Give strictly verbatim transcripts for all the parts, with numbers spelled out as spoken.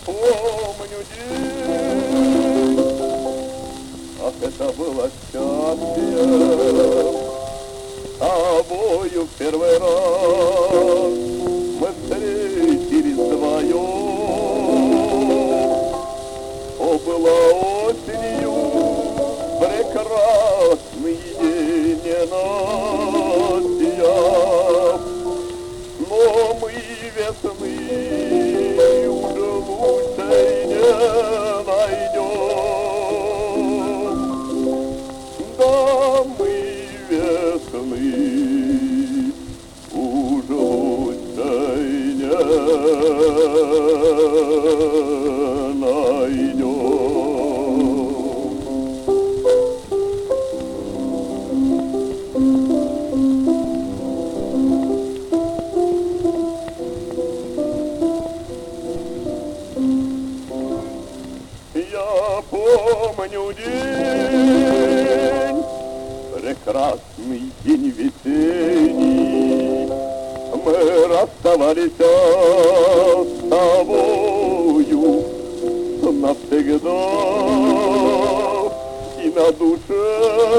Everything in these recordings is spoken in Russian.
помню день, ах, это было счастье, тобою в первый раз мы встретились вдвоем. О, было осенью прекрасный день ненастья, но мы весны уже лучшей не найдем. Да, мы весны уже лучшей не найдем. Я помню день, прекрасный день весенний, мы расставались с тобою навсегда, и на душе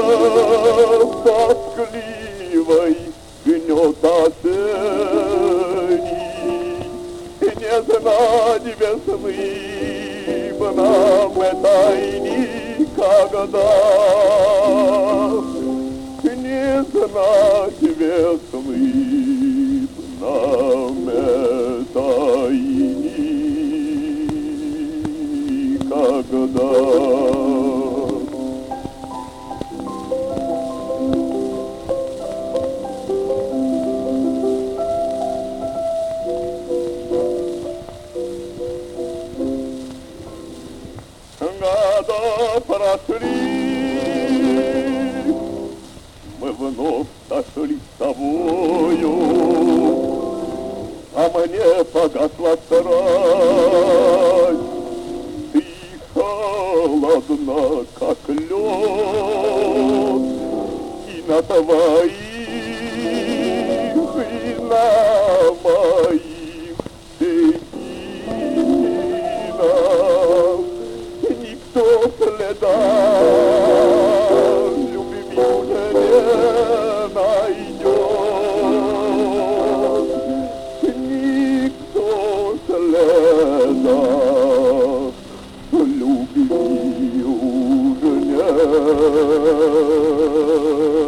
тоскливой гнет осенний, не знать весны нам этой никогда, не знать весны нам этой никогда. Года прошли, мы вновь сошли с тобою, а мне погасла страсть, ты холодна, как лед, и на твоих, и на моих щетинах никто следа любви уже не найдет, никто следа любви уже не